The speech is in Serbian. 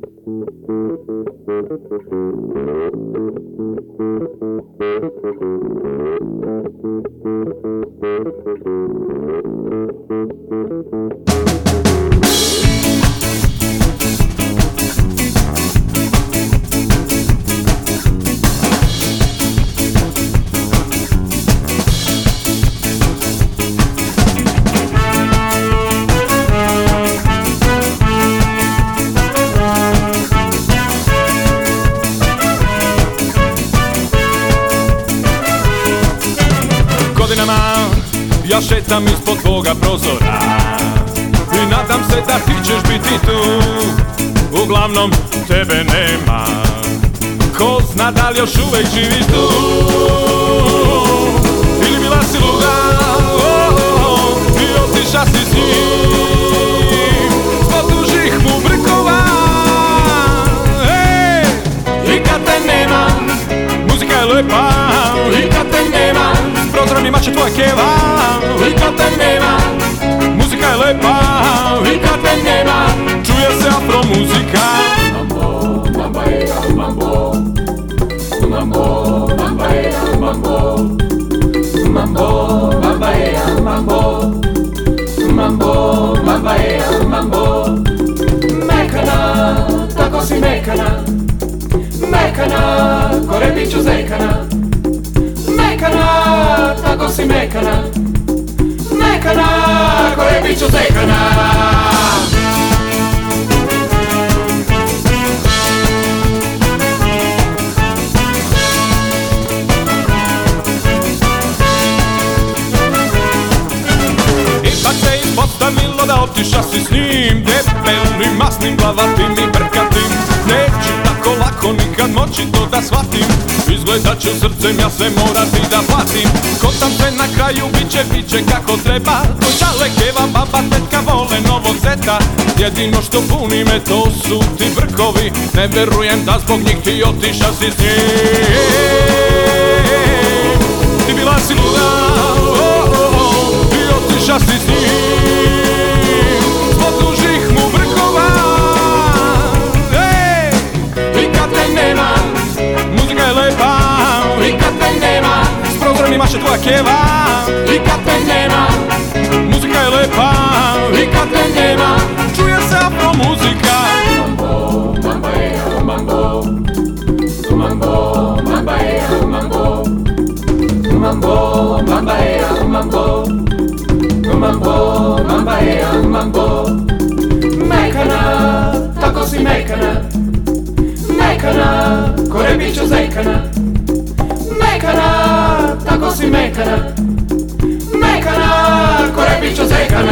Ja šetam ispod tvoga prozora i nadam se da ti ćeš biti tu. Uglavnom tebe nema, ko zna da li još uvek živiš tu. Ili bila si luda i otiša si s njim zbog dužih mu brkova. I kad te nema, muzika je lepa. I kad te nema, prozorom imat će tvoja keva. I kad te nema, muzika je lepa. I kad te nema, čuje se afro muzika. Mambo, mamba era mambo. Mambo, mamba era mambo. Mambo, mamba era mambo. Mambo, mamba era mambo. Mekana, tako si mekana. Mekana, ko repiću zekana. Mekana, tako si mekana. Mekana, ko repiću zekana. Ipak se ispostavilo da otiša si s njim, debelim, masnim, glavatim i brkatim. Neću tako lako nikad moći to da shvatim. Izgledat ću srcem, ja sve morati da platim. Kotam se na kraju, biće kako treba. Kočale, keva, baba, tetka vole novog zeta. Jedino što puni me to su ti brkovi. Ne verujem da zbog njih ti otiša si s njim. Ti bila si luda i otiša si s njim zbog dužih mu brkova. I kad te nema, muzika je lepa. I kad te nema, s prozorom imaš je tvoja keva. I kad te nema, muzika je lepa. I kad te nema, čuje se afro muzika. Mambo, mamba era mambo. Mambo, mamba era mambo. Mambo, mamba era mambo. Mambo, mamba era mambo. Mekana, tako si mekana. Mekana, ko repiću zekana. Mekana, tako si mekana. Mekana, ko repiću zekana.